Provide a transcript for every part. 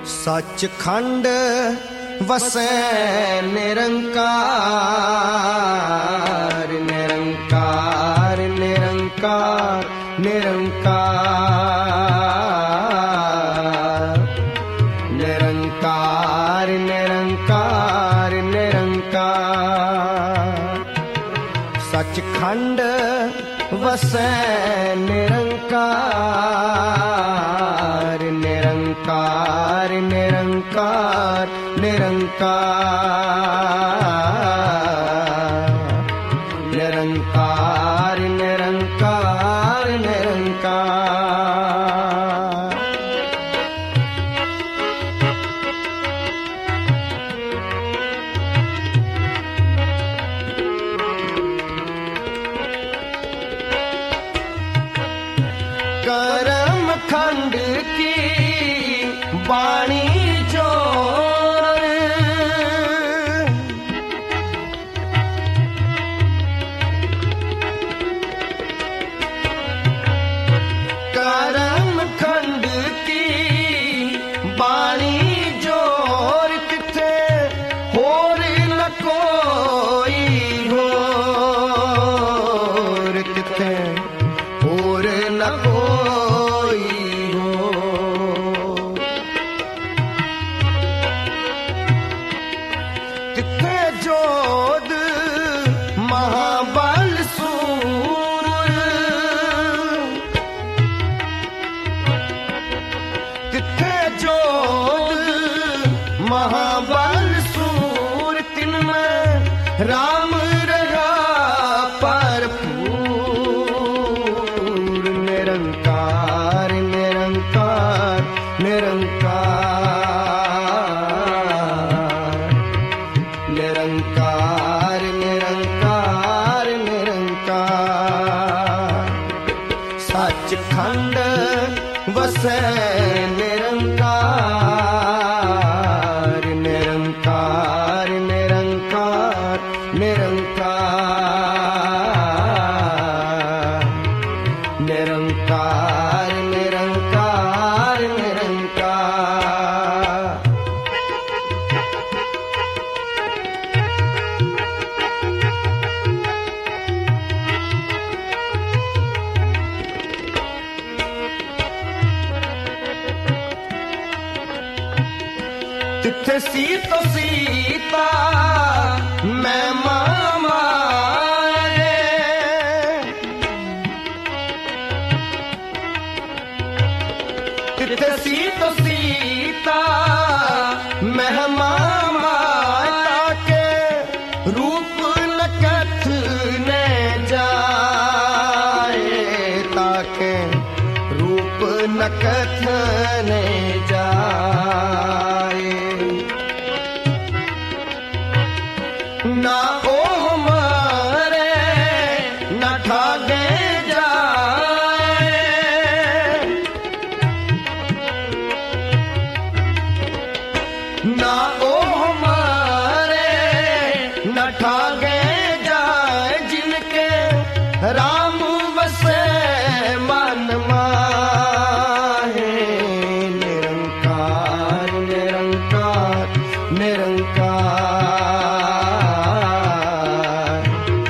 सचखंड वसै निरंकार निरंकार निरंकार निरंकार निरंकार निरंकार निरंकार सचखंड वसै निरंकार निरंकार निरंकार निरंकार निरंकार निरंकार निरंकार करम खंड की वाणी जोर करम खंड की वाणी जोर किथे होर न कोई होर किथे होर न कोई हो किथे जोध महाबल सूर किथे जोध महाबल सूर तिनमें राम रहा भरपूर निरंकार निरंकार निरंकार निरंकार निरंकार निरंकार सचखंड वसै निरंकार निरंकार निरंकार निरंकार निरंकार निरंकार निरंकार तिथे सी तो सीता मैं मामारे तिथे सी तो सीता मैं माता के रूप न कथने जाए ताके रूप न कथने जाए ना ओ हमारे न ठागे जाए ना ओ हमारे न ठागे जाए जिनके राम वसे मन माहे निरंकार निरंकार निरंकार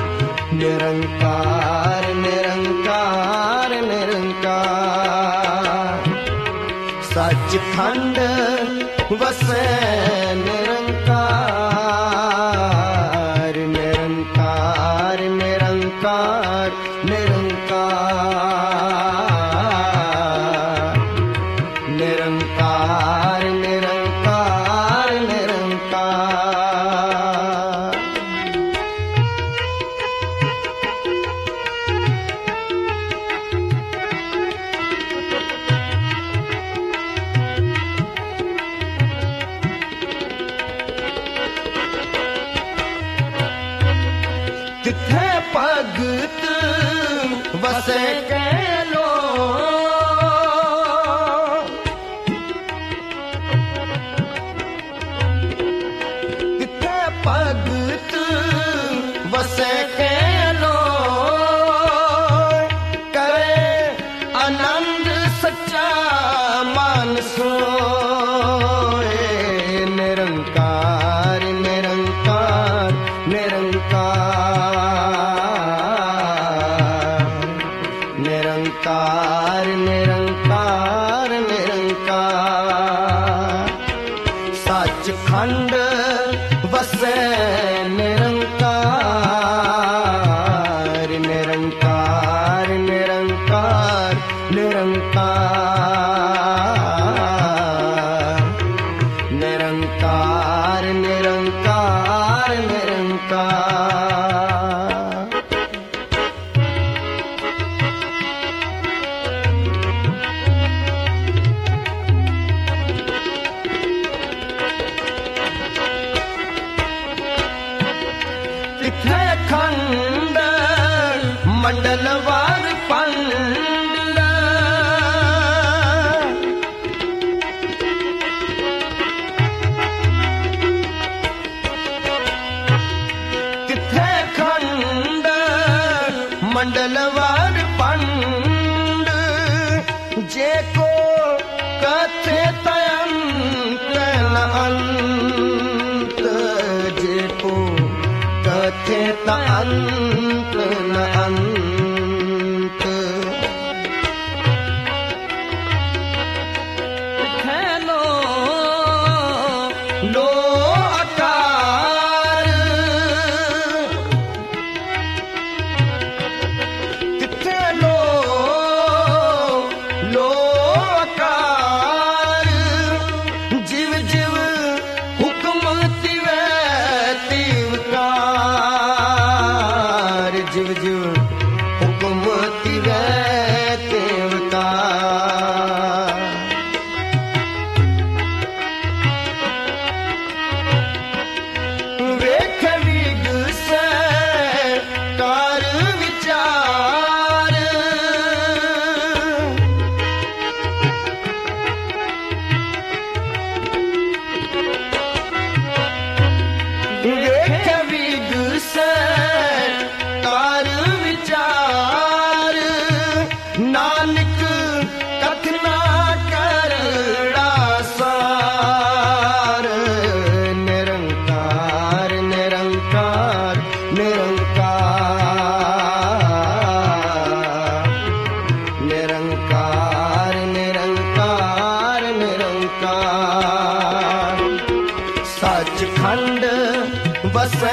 निरंकार निरंकार निरंकार सचखंड वसै निरंकार निरंकार निरंकार निरंकार निरंकार निरंकार निरंकार तिथे भगत वसे कैलो तिथे भगत वसे कैलो करे आनंद सच्चा मान सोए बदलवार पंड जेको कथे तयंत न अंत जेको कथे तयंत न अंत खेलो लो आकार तिथे लो आकार जीव जीव हुक्म तिवे तिवकार जीव जीव हुक्म तिवे तिवकार वेख विग से कार विचार वेख विग से कार विचार नानक कथना करड़ा सार निरंकार निरंकार निरंकार निरंकार निरंकार निरंकार सचखंड बसे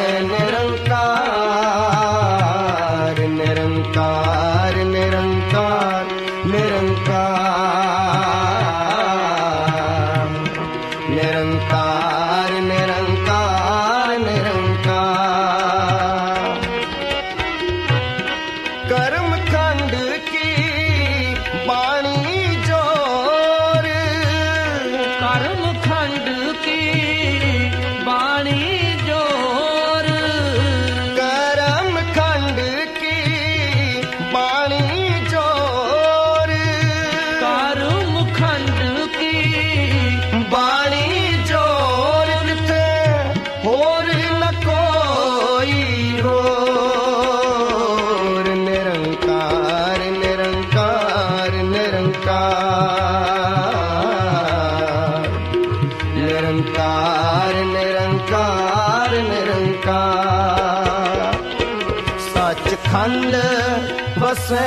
निरंकार निरंकार निरंकार निरंकार निरंकार निरंकार निरंकार कर्म खंड की बाणी जोर कर्म खंड की बाणी जोर कर्म खंड की बाणी जोर कर्म खंड की बाणी जोर तिथे होर न कोई होर निरंकार निरंकार निरंकार निरंकार निरंकार निरंकार सचखंड बसे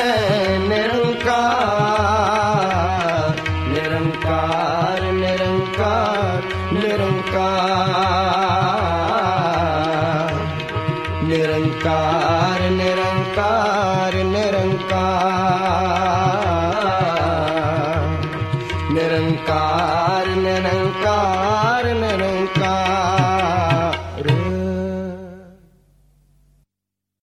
निरंकार निरंकार निरंकार निरंकार निरंकार निरंकार निरंकार निरंकार निरंकार निरंकार